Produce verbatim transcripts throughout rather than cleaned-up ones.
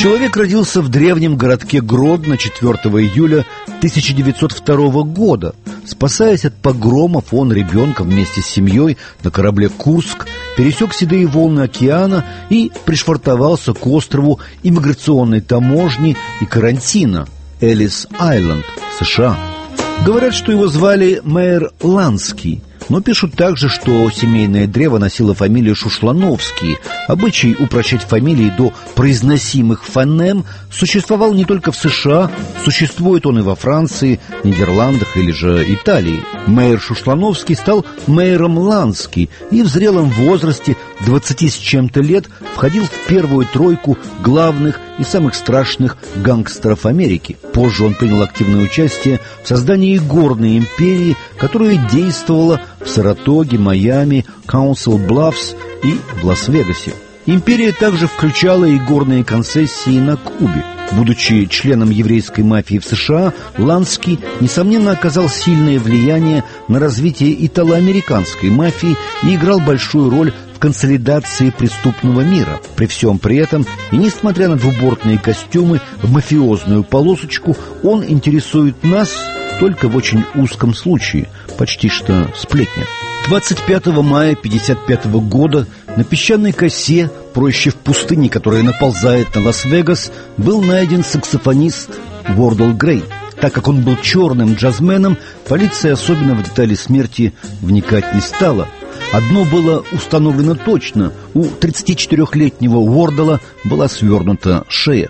Человек родился в древнем городке Гродно четвёртого июля тысяча девятьсот второго года. Спасаясь от погромов, он ребенком вместе с семьей на корабле «Курск» пересек седые волны океана и пришвартовался к острову иммиграционной таможни и карантина Эллис-Айленд, США. Говорят, что его звали Мэйр Ланский, но пишут также, что семейное древо носило фамилию Шушлановский. Обычай упрощать фамилии до произносимых фонем существовал не только в США, существует он и во Франции, Нидерландах или же Италии. Мэйр Шушлановский стал Мэйром Ланский и в зрелом возрасте, двадцати с чем-то лет, входил в первую тройку главных и самых страшных гангстеров Америки. Позже он принял активное участие в создании горной империи, которая действовала в Саратоге, Майами, Каунсил-Блаффс и в Лас-Вегасе. Империя также включала и горные концессии на Кубе. Будучи членом еврейской мафии в США, Ланский, несомненно, оказал сильное влияние на развитие итало-американской мафии и играл большую роль в консолидации преступного мира. При всем при этом, и несмотря на двубортные костюмы в мафиозную полосочку, он интересует нас только в очень узком случае, почти что сплетня. двадцать пятого мая пятьдесят пятого года на песчаной косе, проще в пустыне, которая наползает на Лас-Вегас, был найден саксофонист Уордл Грей. Так как он был черным джазменом, полиция особенно в детали смерти вникать не стала. Одно было установлено точно: у тридцатичетырёхлетнего Уордла была свернута шея.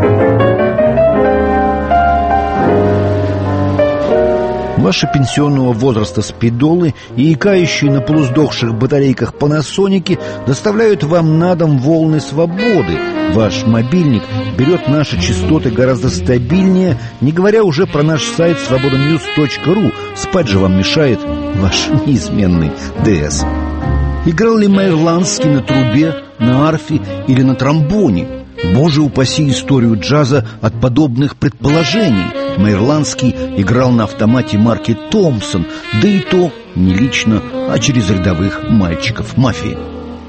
Ваши пенсионного возраста спидолы и икающие на полусдохших батарейках панасоники доставляют вам на дом волны свободы. Ваш мобильник берет наши частоты гораздо стабильнее, не говоря уже про наш сайт свобода ньюс точка ру. Спать же вам мешает ваш неизменный ДС. Играл ли Мэйр Ланский на трубе, на арфе или на тромбоне? Боже упаси историю джаза от подобных предположений. Мэйр Ланский играл на автомате марки «Томпсон», да и то не лично, а через рядовых мальчиков мафии.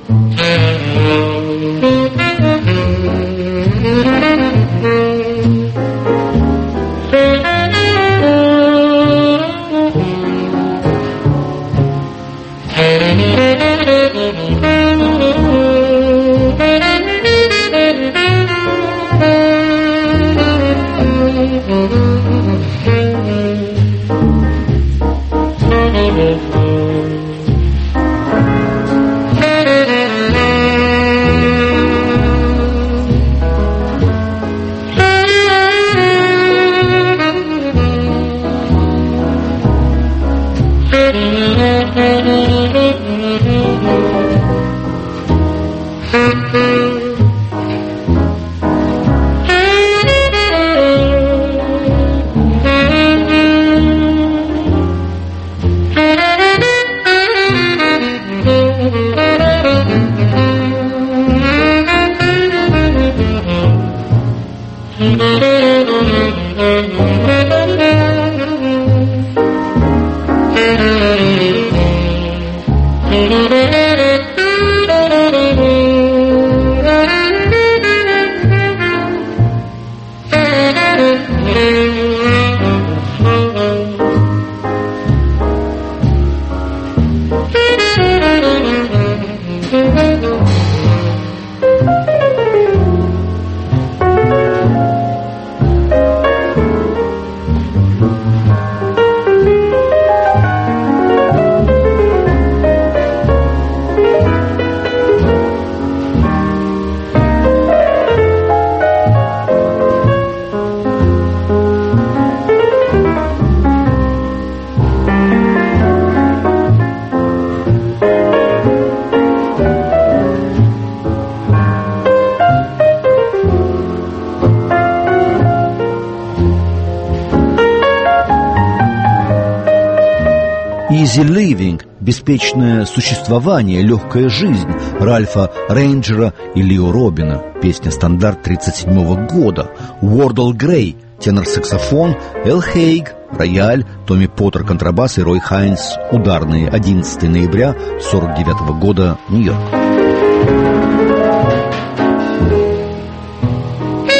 «Easy living» – беспечное существование, легкая жизнь Ральфа Рейнджера и Лио Робина. Песня «Стандарт» тридцать седьмого года. Уордл Грей – тенор-саксофон, Эл Хейг – рояль, Томми Поттер – контрабас и Рой Хайнс – ударные. одиннадцатого ноября сорок девятого года, Нью-Йорк.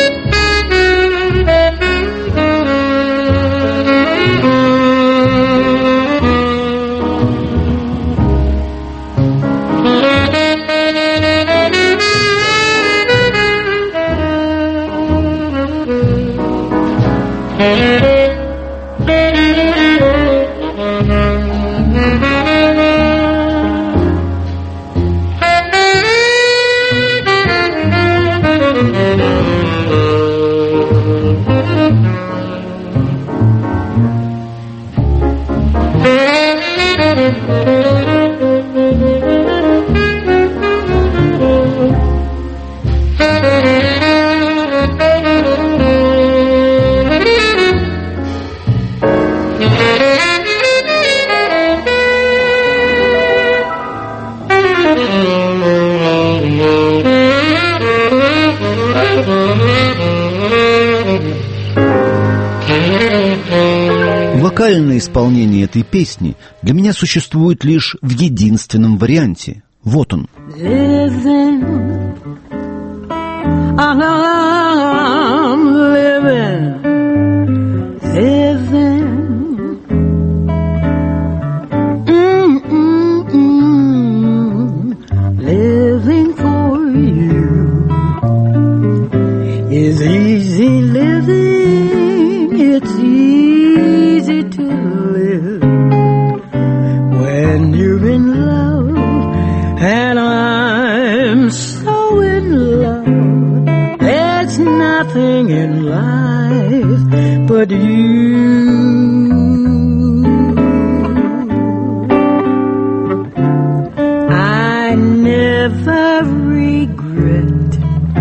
Вокальное исполнение этой песни для меня существует лишь в единственном варианте. Вот он. Living, I'm living, living, mm-mm-mm, living for you is easy living, it's easy to live when you're in love. And I'm so in love, there's nothing in life but you. I never regret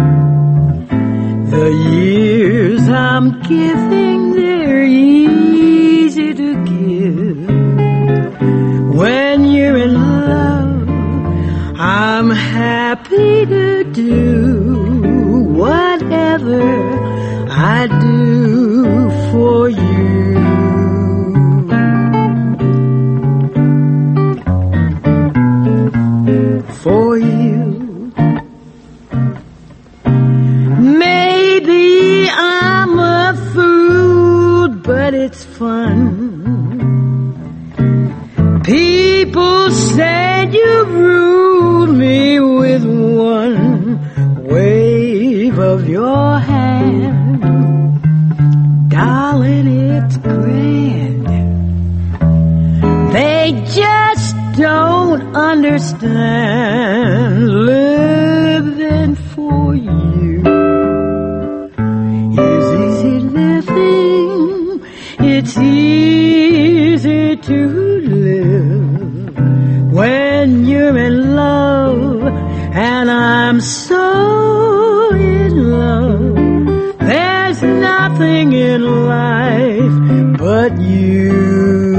the years I'm giving, they're easy to give. When you're in love, I'm happy to do whatever I do for you. For you. Maybe I'm a fool, but it's fun. People say you rule me with one wave of your hand. Darling, it's grand. They just don't understand living for you is easy living. It's easy to live when you're in love, and I'm so in love. There's nothing in life but you.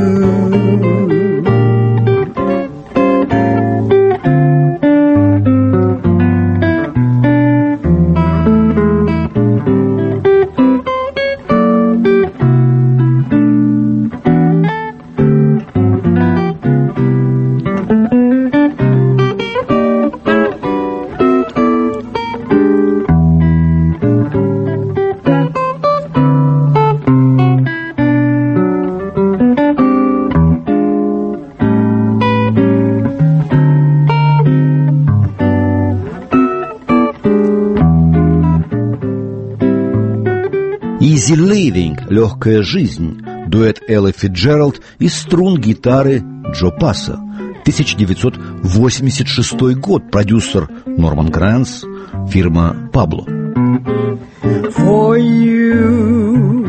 «Easy Living» — «Легкая жизнь», дуэт Эллы Фицджеральд и струн гитары Джо Пасса. тысяча девятьсот восемьдесят шестой год, продюсер Норман Гранс, фирма «Пабло». For you,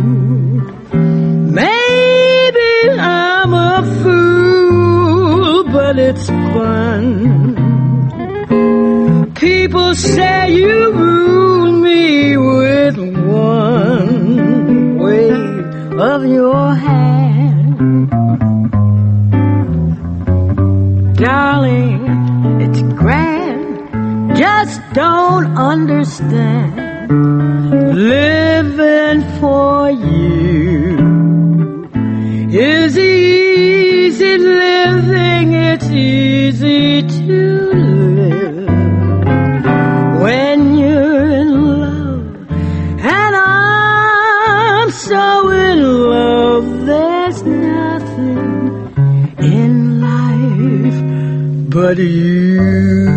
maybe I'm a fool, but it's fun. People say you rule me with one wave of your hand. Darling, it's grand, just don't understand. Living for you is easy living, it's easy to live when you're in love, and I'm so in love, there's nothing in life but you.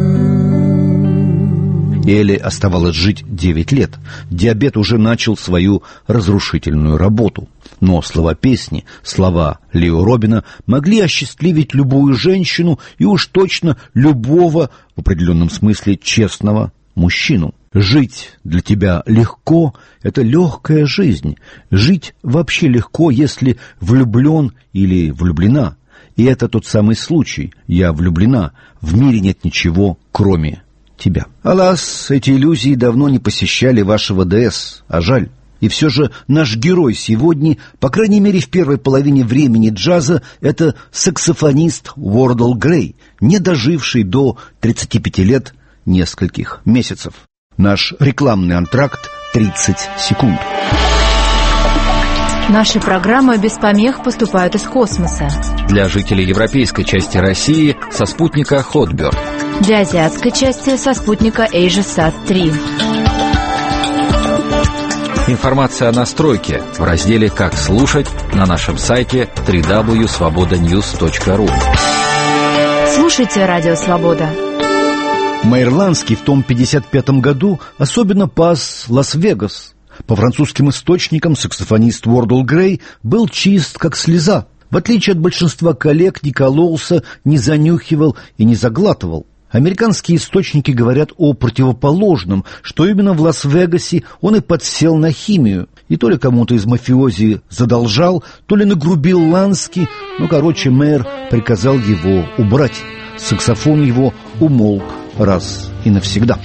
Элли оставалось жить девять лет. Диабет уже начал свою разрушительную работу. Но слова песни, слова Лео Робина могли осчастливить любую женщину и уж точно любого, в определенном смысле, честного мужчину. Жить для тебя легко — это легкая жизнь. Жить вообще легко, если влюблен или влюблена. И это тот самый случай. Я влюблена. В мире нет ничего, кроме тебя. Алас, эти иллюзии давно не посещали вашего ДС, а жаль. И все же наш герой сегодня, по крайней мере в первой половине времени джаза, это саксофонист Уордл Грей, не доживший до тридцати пяти лет нескольких месяцев. Наш рекламный антракт тридцать секунд. Наши программы без помех поступают из космоса. Для жителей европейской части России со спутника Hotbird. Для азиатской части со спутника AsiaSat три. Информация о настройке в разделе «Как слушать» на нашем сайте дабл ю дабл ю дабл ю точка свобода ньюс точка ру. Слушайте «Радио Свобода». Майерландский в том пятьдесят пятом году особенно пас Лас-Вегас. По французским источникам саксофонист Уордл Грей был чист, как слеза. В отличие от большинства коллег, не кололся, не занюхивал и не заглатывал. Американские источники говорят о противоположном, что именно в Лас-Вегасе он и подсел на химию. И то ли кому-то из мафиози задолжал, то ли нагрубил Лански, но, короче, мэр приказал его убрать. Саксофон его умолк раз и навсегда.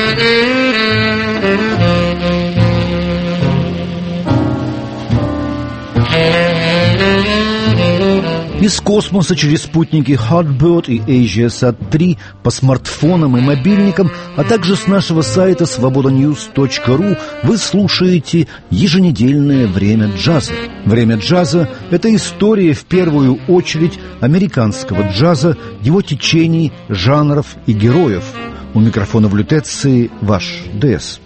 Из космоса через спутники Hotbird и AsiaSat три по смартфонам и мобильникам, а также с нашего сайта свобода ньюс точка ру вы слушаете еженедельное «Время джаза». «Время джаза» — это история, в первую очередь, американского джаза, его течений, жанров и героев. У микрофона в лютеции ваш ДС.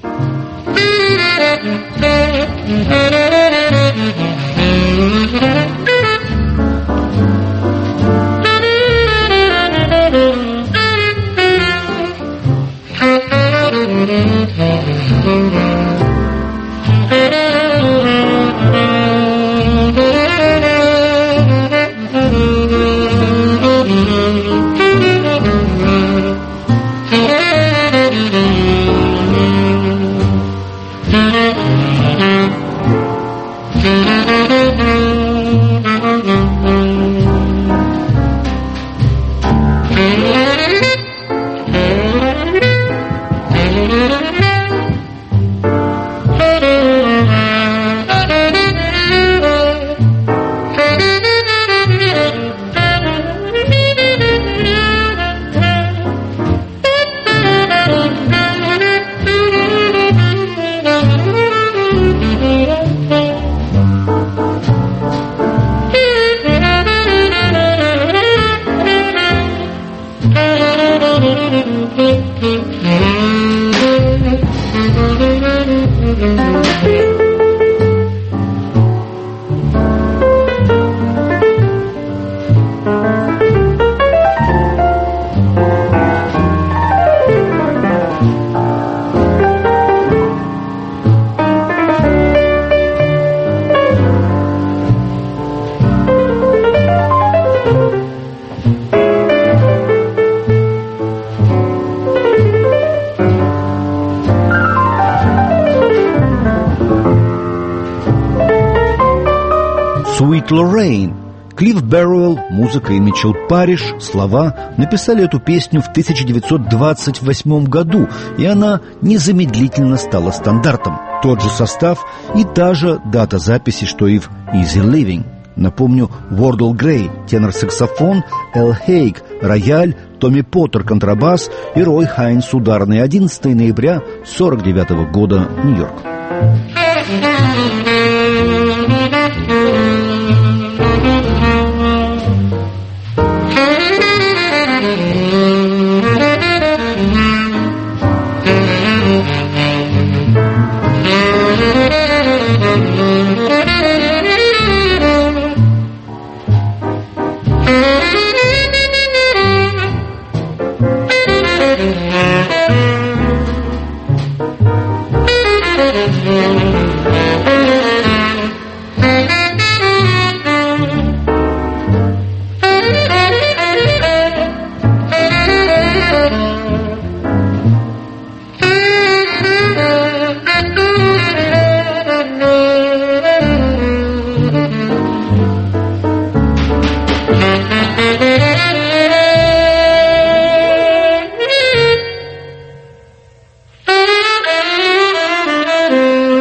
Sweet Lorraine. Клифф Берроуэлл, музыка и Митчелл Парриш, слова, написали эту песню в тысяча девятьсот двадцать восьмом году, и она незамедлительно стала стандартом. Тот же состав и та же дата записи, что и в Easy Living. Напомню, Уордл Грей – тенор-саксофон, Эл Хейг – рояль, Томми Поттер – контрабас и Рой Хайнс – ударный. одиннадцатого ноября сорок девятого года, Нью-Йорк.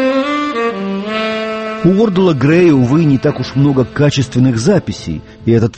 У Уордла Грея, увы, не так уж много качественных записей, и этот факт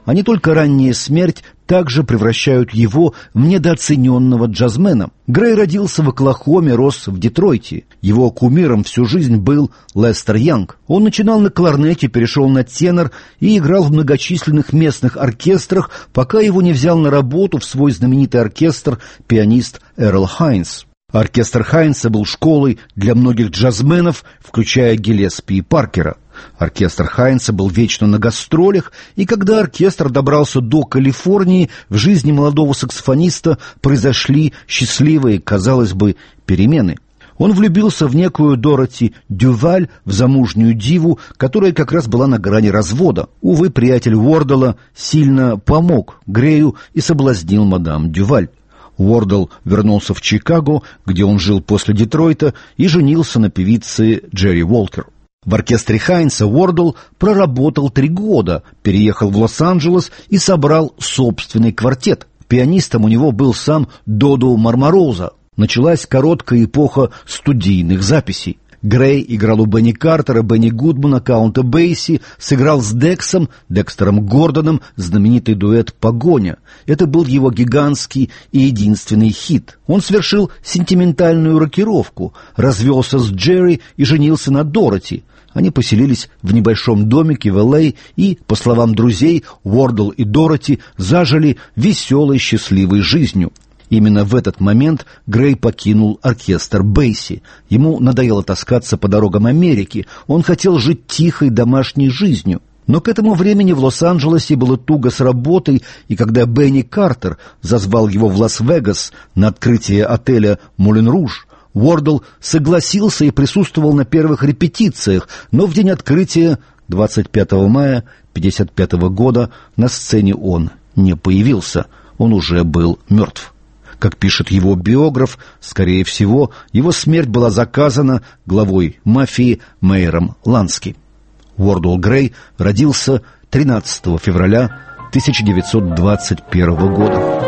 а не только ранняя смерть также превращают его в недооцененного джазмена. Грей родился в Оклахоме, рос в Детройте. Его кумиром всю жизнь был Лестер Янг. Он начинал на кларнете, перешел на тенор и играл в многочисленных местных оркестрах, пока его не взял на работу в свой знаменитый оркестр пианист Эрл Хайнс. Оркестр Хайнса был школой для многих джазменов, включая Гиллеспи и Паркера. Оркестр Хайнса был вечно на гастролях, и когда оркестр добрался до Калифорнии, в жизни молодого саксофониста произошли счастливые, казалось бы, перемены. Он влюбился в некую Дороти Дюваль, в замужнюю диву, которая как раз была на грани развода. Увы, приятель Уордела сильно помог Грею и соблазнил мадам Дюваль. Уордел вернулся в Чикаго, где он жил после Детройта, и женился на певице Джерри Уолкер. В оркестре Хайнса Уордел проработал три года, переехал в Лос-Анджелес и собрал собственный квартет. Пианистом у него был сам Додо Мармороза. Началась короткая эпоха студийных записей. Грей играл у Бенни Картера, Бенни Гудмана, Каунта Бейси, сыграл с Дексом, Декстером Гордоном, знаменитый дуэт «Погоня». Это был его гигантский и единственный хит. Он совершил сентиментальную рокировку, развелся с Джерри и женился на Дороти. Они поселились в небольшом домике в Эл Эй и, по словам друзей, Уордел и Дороти зажили веселой, счастливой жизнью. Именно в этот момент Грей покинул оркестр Бейси. Ему надоело таскаться по дорогам Америки. Он хотел жить тихой домашней жизнью. Но к этому времени в Лос-Анджелесе было туго с работой, и когда Бенни Картер зазвал его в Лас-Вегас на открытие отеля «Мулен Руж», Уордел согласился и присутствовал на первых репетициях, но в день открытия, двадцать пятого мая тысяча девятьсот пятьдесят пятого года, на сцене он не появился. Он уже был мертв. Как пишет его биограф, скорее всего, его смерть была заказана главой мафии Мейером Лански. Уордел Грей родился тринадцатого февраля тысяча девятьсот двадцать первого года.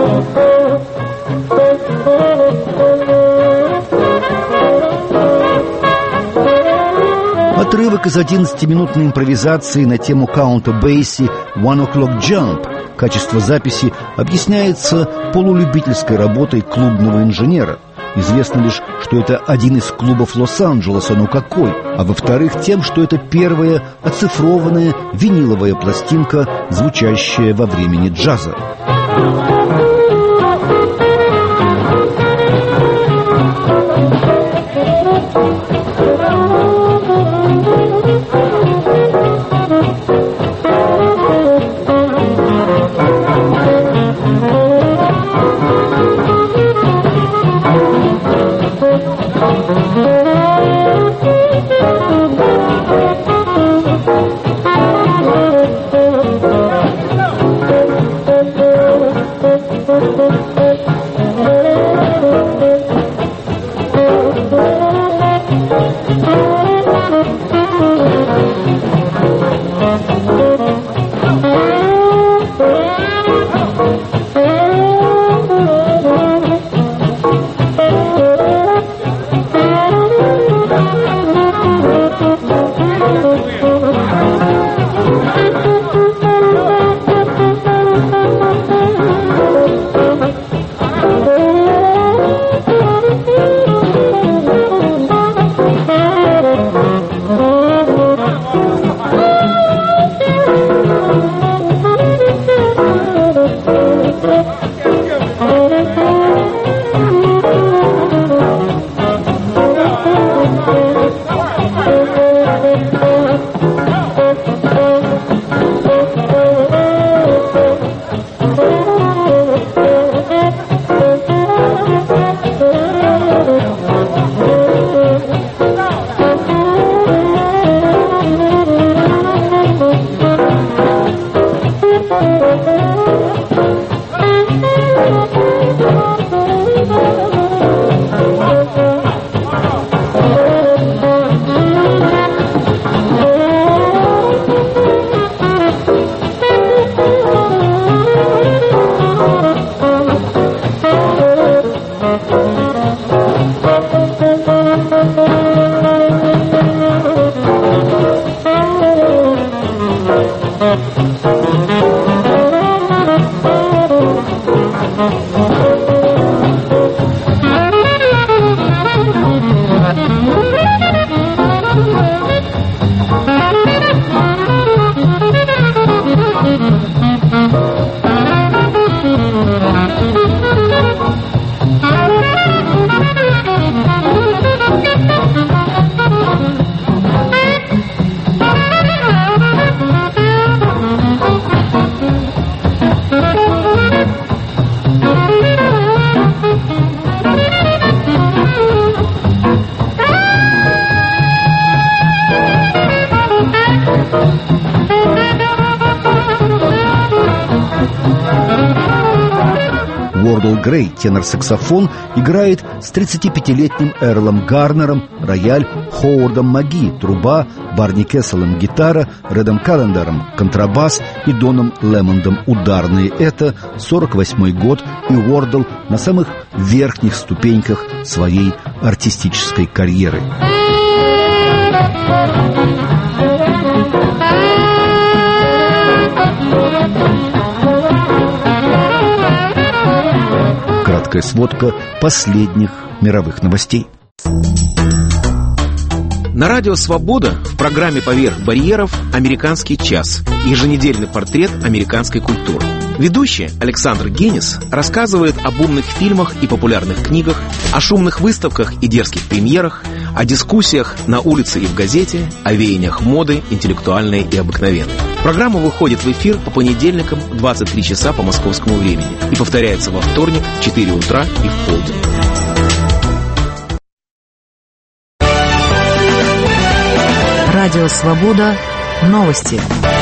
Отрывок из одиннадцатиминутной импровизации на тему Каунта Бейси «One O'Clock Jump». Качество записи объясняется полулюбительской работой клубного инженера. Известно лишь, что это один из клубов Лос-Анджелеса, но какой? А во-вторых, тем, что это первая оцифрованная виниловая пластинка, звучащая во времени джаза. Thank you. Уордл Грей, тенор-саксофон, играет с тридцатипятилетним Эрлом Гарнером, рояль, Ховардом Маги, труба, Барни Кесселом, гитара, Редом Каллендером, контрабас и Доном Лемондом, ударные. Это сорок восьмой год, и Уордл на самых верхних ступеньках своей артистической карьеры. Краткая сводка последних мировых новостей. На радио «Свобода» в программе «Поверх барьеров» «Американский час» – еженедельный портрет американской культуры. Ведущий Александр Генис рассказывает об умных фильмах и популярных книгах, о шумных выставках и дерзких премьерах, о дискуссиях на улице и в газете, о веяниях моды, интеллектуальной и обыкновенной. Программа выходит в эфир по понедельникам в двадцать три часа по московскому времени и повторяется во вторник в четыре утра и в полдень. Радио «Свобода». Новости.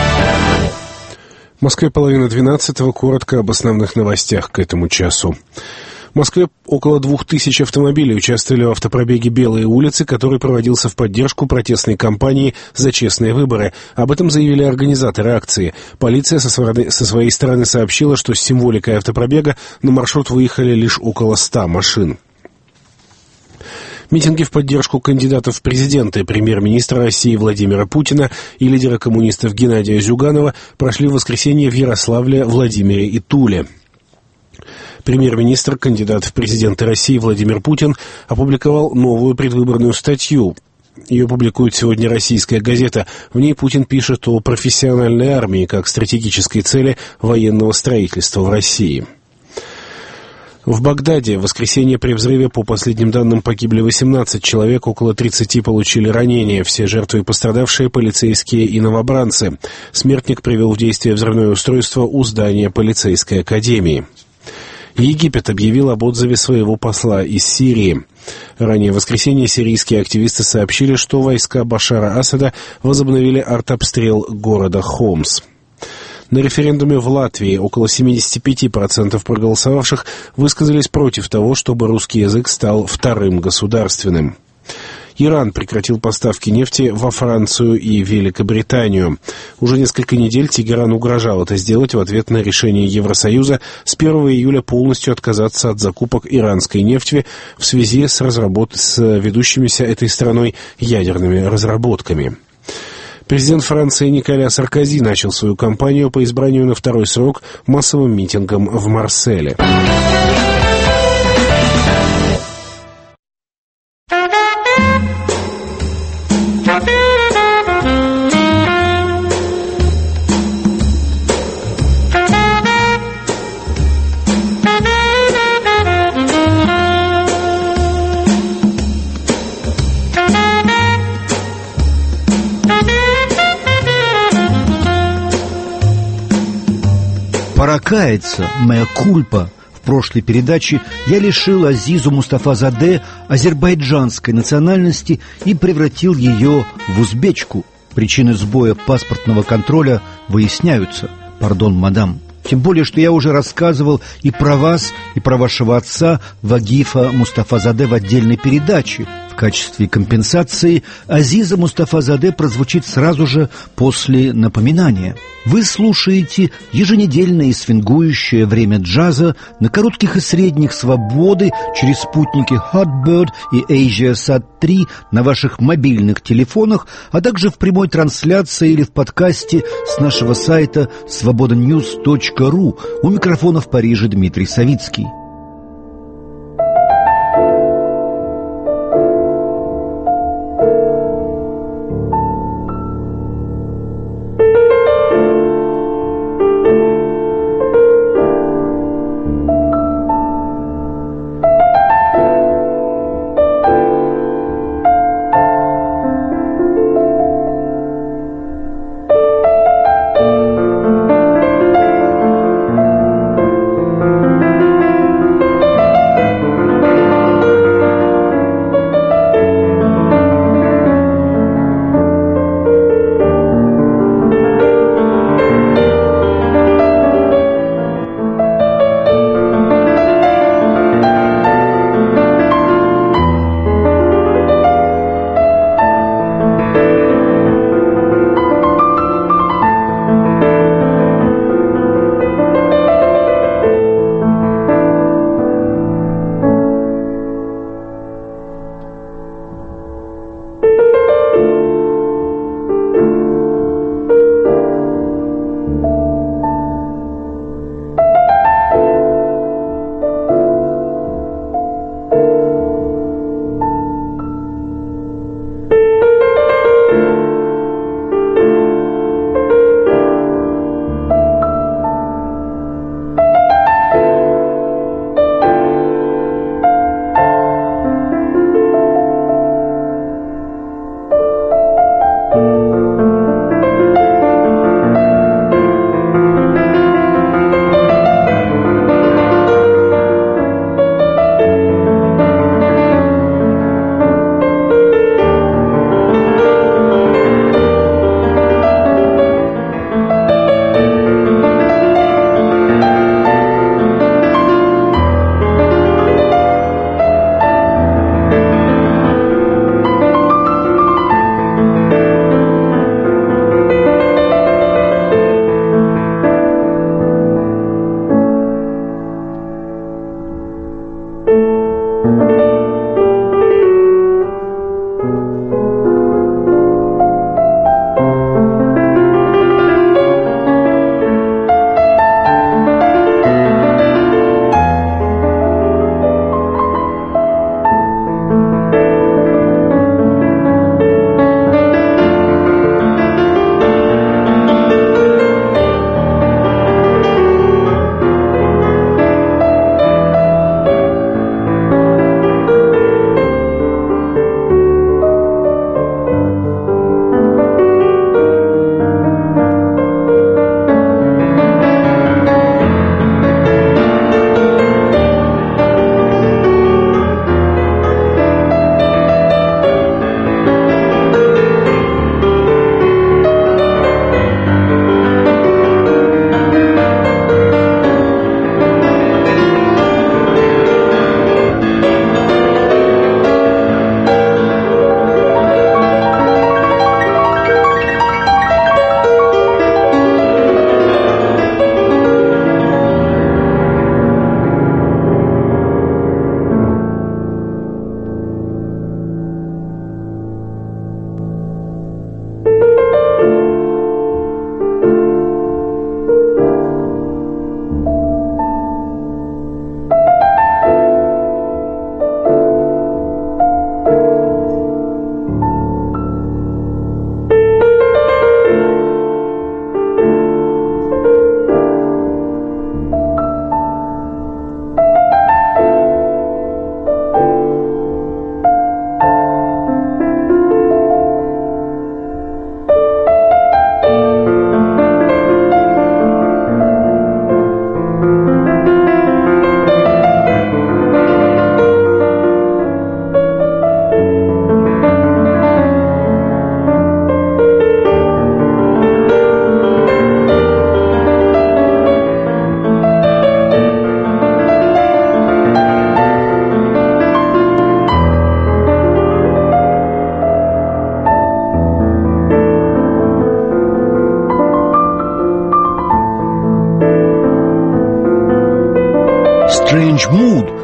В Москве половина двенадцатого. Коротко об основных новостях к этому часу. В Москве около двух тысяч автомобилей участвовали в автопробеге «Белые улицы», который проводился в поддержку протестной кампании «За честные выборы». Об этом заявили организаторы акции. Полиция со своей стороны сообщила, что с символикой автопробега на маршрут выехали лишь около ста машин. Митинги в поддержку кандидатов в президенты, премьер-министра России Владимира Путина и лидера коммунистов Геннадия Зюганова прошли в воскресенье в Ярославле, Владимире и Туле. Премьер-министр, кандидат в президенты России Владимир Путин опубликовал новую предвыборную статью. Ее публикует сегодня «Российская газета». В ней Путин пишет о профессиональной армии как стратегической цели военного строительства в России. В Багдаде в воскресенье при взрыве, по последним данным, погибли восемнадцать человек, около тридцати получили ранения. Все жертвы и пострадавшие — полицейские и новобранцы. Смертник привел в действие взрывное устройство у здания полицейской академии. Египет объявил об отзыве своего посла из Сирии. Ранее в воскресенье сирийские активисты сообщили, что войска Башара Асада возобновили артобстрел города Хомс. На референдуме в Латвии около семьдесят пять процентов проголосовавших высказались против того, чтобы русский язык стал вторым государственным. Иран прекратил поставки нефти во Францию и Великобританию. Уже несколько недель Тегеран угрожал это сделать в ответ на решение Евросоюза с первого июля полностью отказаться от закупок иранской нефти в связи с, разработ... с ведущимися этой страной ядерными разработками. Президент Франции Николя Саркози начал свою кампанию по избранию на второй срок массовым митингом в Марселе. Пора каяться, моя кульпа. В прошлой передаче я лишил Азизу Мустафазаде азербайджанской национальности и превратил ее в узбечку. Причины сбоя паспортного контроля выясняются. Пардон, мадам. Тем более, что я уже рассказывал и про вас, и про вашего отца Вагифа Мустафазаде в отдельной передаче. В качестве компенсации Азиза Мустафазаде прозвучит сразу же после напоминания. Вы слушаете еженедельное и свингующее время джаза на коротких и средних «Свободы» через спутники Hotbird и AsiaSat три на ваших мобильных телефонах, а также в прямой трансляции или в подкасте с нашего сайта свобода ньюс точка ру. У микрофона в Париже Дмитрий Савицкий.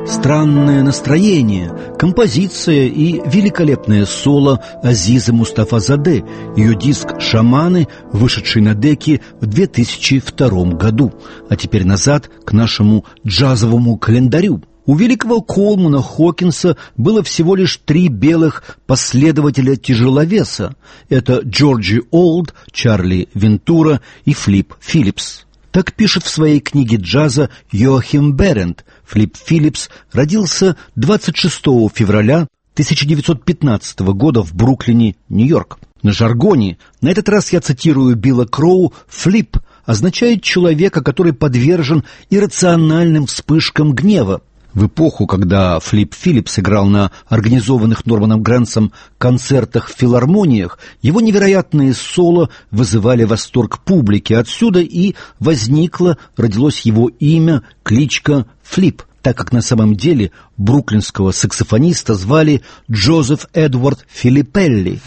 странное настроение, композиция и великолепное соло Азизы Мустафазаде, ее диск «Шаманы», вышедший на деке в две тысячи втором году. А теперь назад к нашему джазовому календарю. У великого Колмана Хокинса было всего лишь три белых последователя тяжеловеса. Это Джорджи Олд, Чарли Вентура и Флип Филлипс. Так пишет в своей книге джаза Йоахим Берент. Флип Филлипс родился двадцать шестого февраля тысяча девятьсот пятнадцатого года в Бруклине, Нью-Йорк. На жаргоне, на этот раз я цитирую Билла Кроу, «флип» означает человека, который подвержен иррациональным вспышкам гнева. В эпоху, когда Флип Филлипс играл на организованных Норманом Грэнсом концертах в филармониях, его невероятные соло вызывали восторг публики. Отсюда и возникло, родилось его имя, кличка Флип, так как на самом деле бруклинского саксофониста звали Джозеф Эдвард Филиппелли.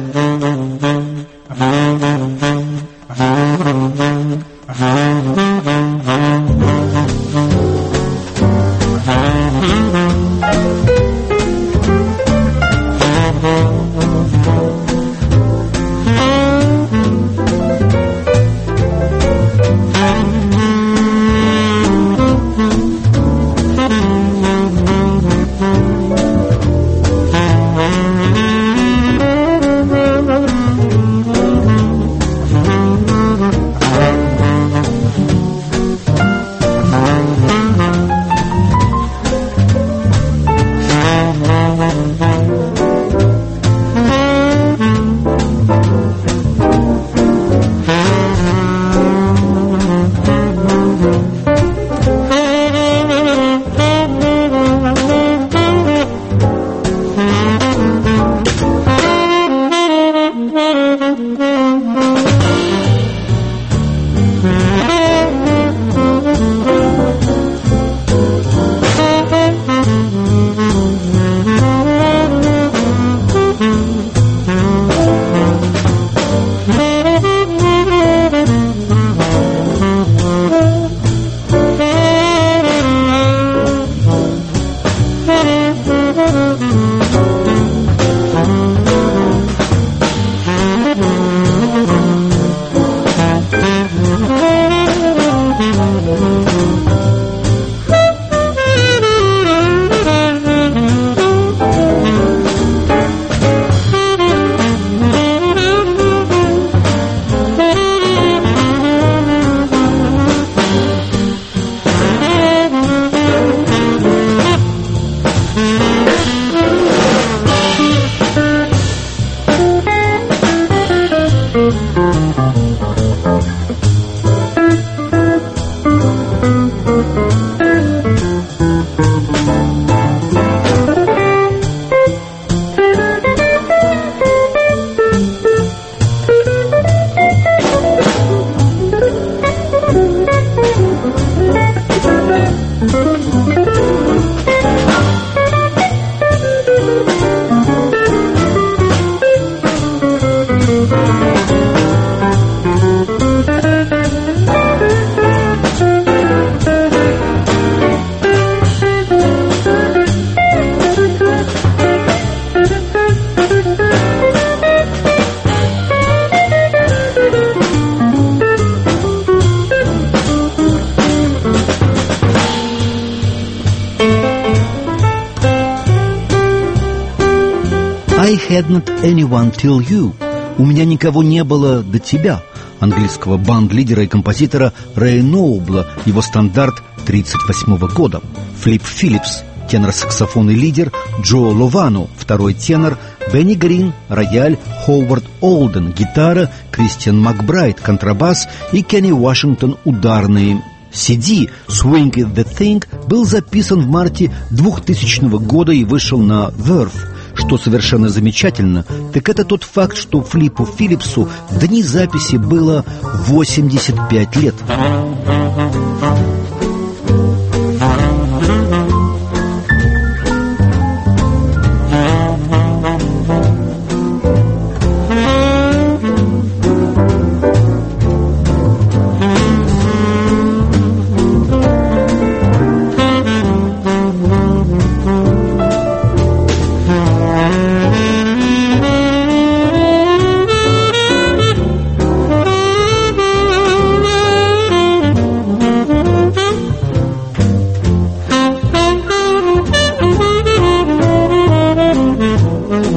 «I had not anyone till you» — «У меня никого не было до тебя» английского банд-лидера и композитора Рэя Ноубла, его стандарт тридцать восьмого года. Флип Филлипс, тенор-саксофон и лидер, Джо Ловану, второй тенор, Бенни Грин, рояль, Ховард Олден, гитара, Кристиан Макбрайт, контрабас и Кенни Вашингтон, ударные. си ди «Swing is the Thing» был записан в марте двухтысячного года и вышел на Verve. Что совершенно замечательно, так это тот факт, что Флипу Филлипсу в дни записи было восемьдесят пять лет.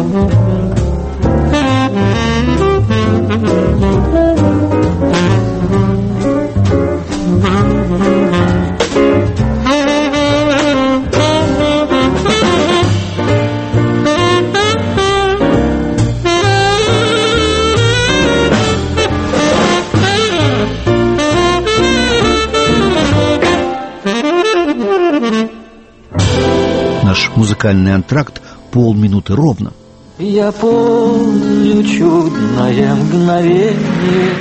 Наш музыкальный антракт полминуты ровно. Я помню чудное мгновение.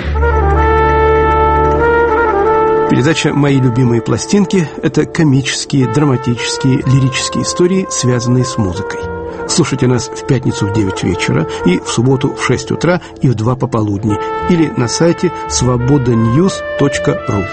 Передача «Мои любимые пластинки» — это комические, драматические, лирические истории, связанные с музыкой. Слушайте нас в пятницу в девять вечера и в субботу в шесть утра и в два пополудни или на сайте свобода ньюс точка ру.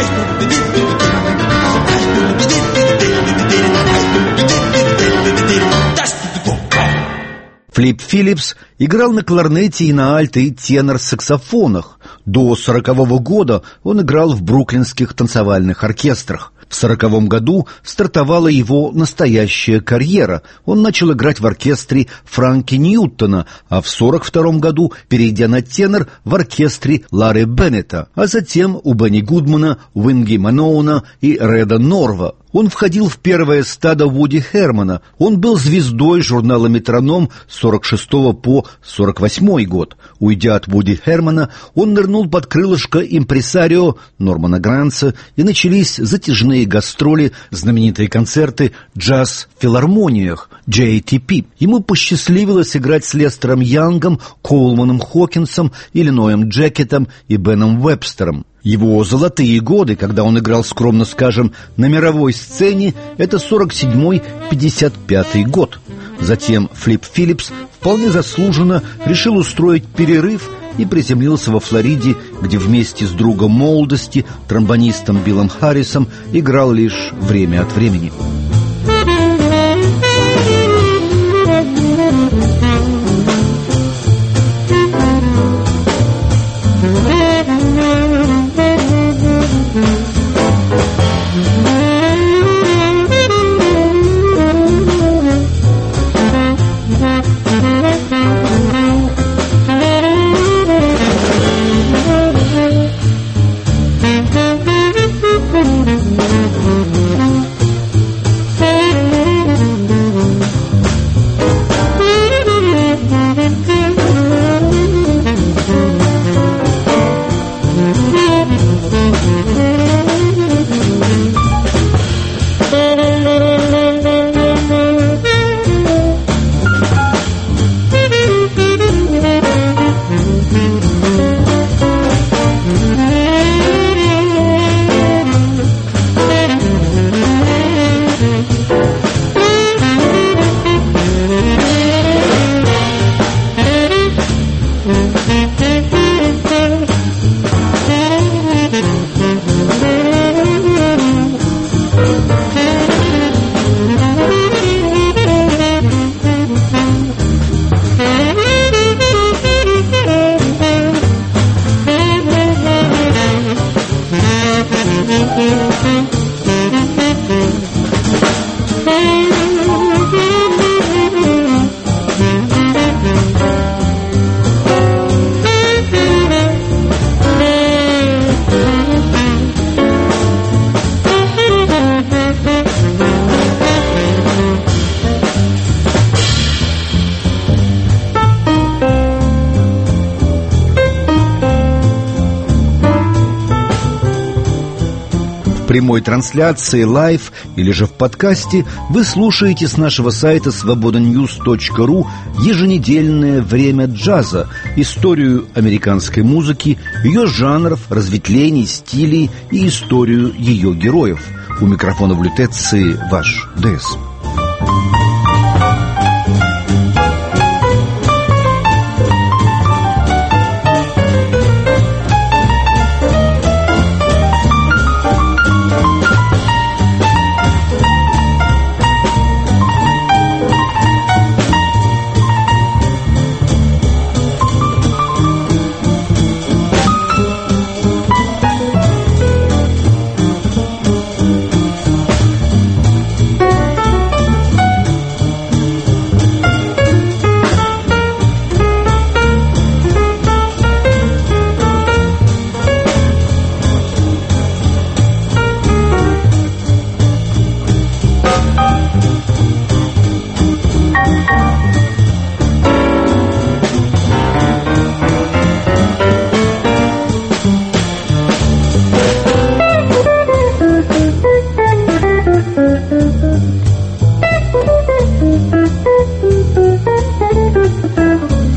Флип Филлипс играл на кларнете и на альто и тенор-саксофонах. До сорокового года он играл в бруклинских танцевальных оркестрах. В сороковом году стартовала его настоящая карьера. Он начал играть в оркестре Франки Ньютона, а в сорок втором году, перейдя на тенор, в оркестре Ларри Беннета, а затем у Бенни Гудмана, Уинги Маноуна и Реда Норва. Он входил в первое стадо Вуди Хермана. Он был звездой журнала «Метроном» с сорок шестого по сорок восьмой год. Уйдя от Вуди Хермана, он нырнул под крылышко импресарио Нормана Гранца, и начались затяжные гастроли, знаменитые концерты джаз-филармониях джей ти пи. Ему посчастливилось играть с Лестером Янгом, Коулманом Хокинсом, Иллиноем Джекетом и Беном Вебстером. Его золотые годы, когда он играл, скромно скажем, на мировой сцене, это сорок седьмой — пятьдесят пятый год. Затем Флип Филлипс вполне заслуженно решил устроить перерыв и приземлился во Флориде, где вместе с другом молодости, тромбонистом Биллом Харрисом, играл лишь время от времени. В прямой трансляции, лайв или же в подкасте вы слушаете с нашего сайта свобода ньюс точка ру еженедельное время джаза, историю американской музыки, ее жанров, разветвлений, стилей и историю ее героев. У микрофона в лютеции ваш ДС.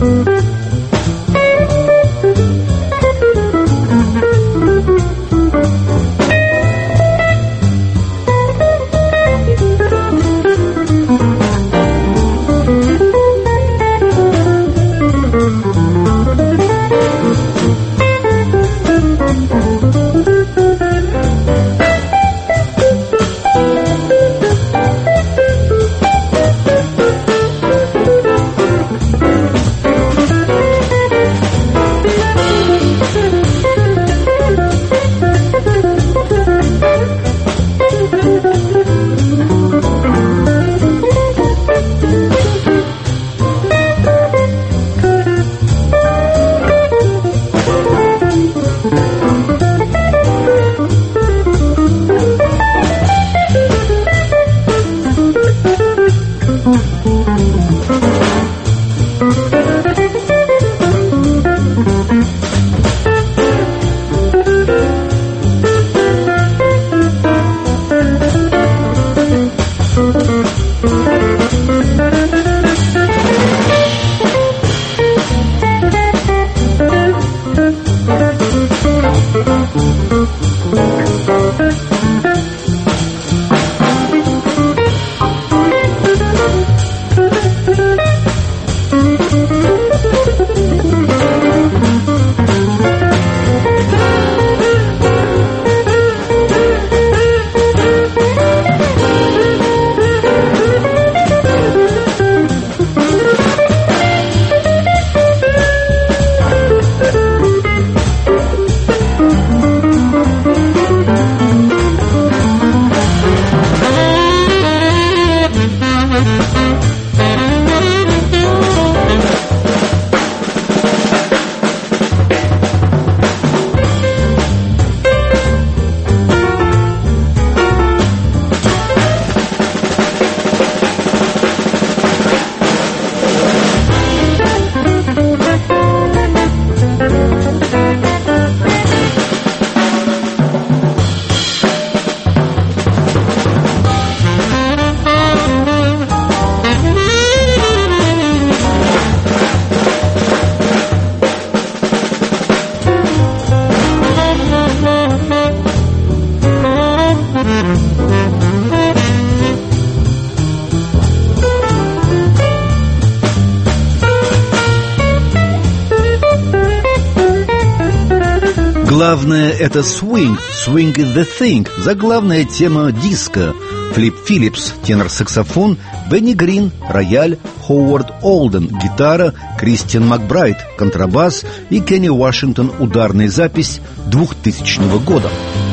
Главное — это swing, swing is the thing, заглавная тема диска. Флип Филлипс, тенор-саксофон, Бенни Грин, рояль, Ховард Олден, гитара, Кристиан Макбрайт, контрабас и Кенни Вашингтон, ударная запись двухтысячного года.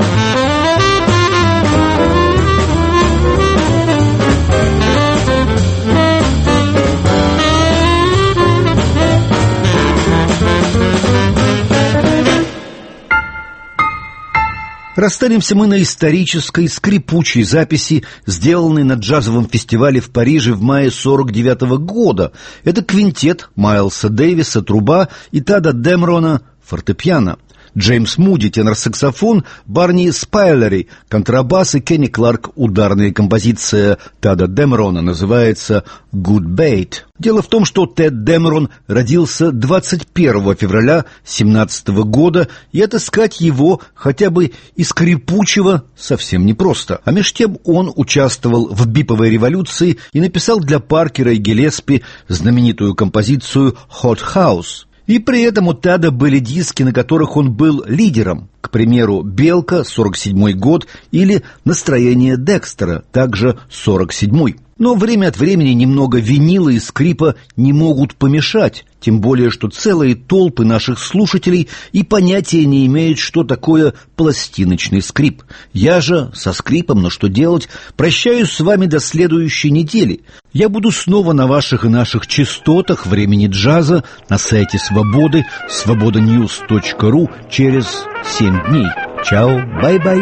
Расстанемся мы на исторической, скрипучей записи, сделанной на джазовом фестивале в Париже в мае сорок девятого года. Это квинтет Майлса Дэвиса, труба, и Тада Демрона, фортепиано. Джеймс Муди, тенор-саксофон, Барни Спайлери, контрабас и Кенни Кларк, ударная композиция Тада Демрона, называется «Good Bait». Дело в том, что Тед Демрон родился двадцать первого февраля семнадцатого года, и отыскать его хотя бы из скрипучего совсем непросто. А меж тем он участвовал в биповой революции и написал для Паркера и Гиллеспи знаменитую композицию «Hot House». И при этом у Теда были диски, на которых он был лидером. К примеру, «Белка», сорок седьмой год, или «Настроение Декстера», также сорок седьмой. Но время от времени немного винила и скрипа не могут помешать, тем более, что целые толпы наших слушателей и понятия не имеют, что такое пластиночный скрип. Я же со скрипом, но что делать, прощаюсь с вами до следующей недели. Я буду снова на ваших и наших частотах времени джаза на сайте Свободы, свобода ньюс точка ру через семь дней. Чао, бай-бай.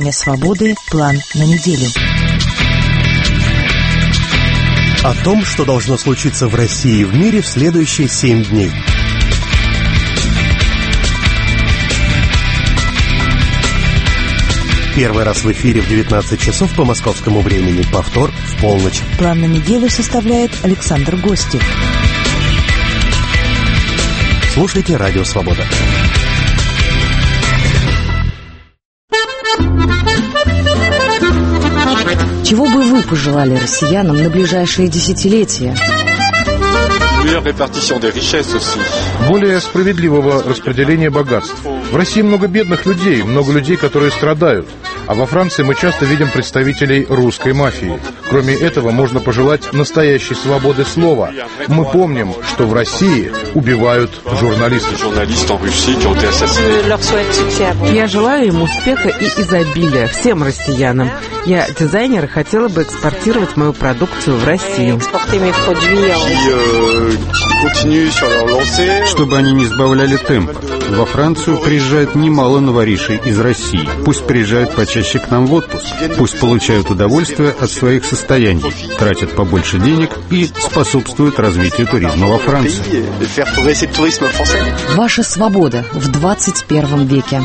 программе «Свободы. План на неделю». О том, что должно случиться в России и в мире в следующие семь дней. Первый раз в эфире в девятнадцать часов по московскому времени. Повтор в полночь. План на неделю составляет Александр Гостев. Слушайте «Радио Свобода». Чего бы вы пожелали россиянам на ближайшие десятилетия? Более справедливого распределения богатств. В России много бедных людей, много людей, которые страдают. А во Франции мы часто видим представителей русской мафии. Кроме этого, можно пожелать настоящей свободы слова. Мы помним, что в России убивают журналистов. Я желаю им успеха и изобилия, всем россиянам. Я дизайнер и хотела бы экспортировать мою продукцию в Россию. Чтобы они не сбавляли темпа. Во Францию приезжает немало новоришей из России. Пусть приезжают почаще к нам в отпуск. Пусть получают удовольствие от своих состояний, тратят побольше денег и способствуют развитию туризма во Франции. Ваша свобода в двадцать первом веке.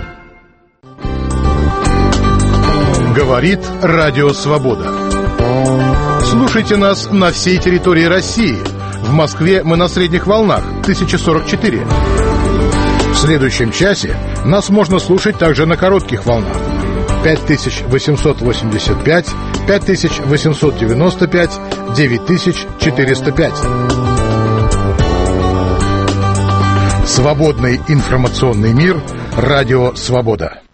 Говорит Радио Свобода. Слушайте нас на всей территории России. В Москве мы на средних волнах тысяча сорок четыре. В следующем часе нас можно слушать также на коротких волнах пять тысяч восемьсот восемьдесят пять, пять тысяч восемьсот девяносто пять, девять тысяч четыреста пять. Свободный информационный мир. Радио Свобода.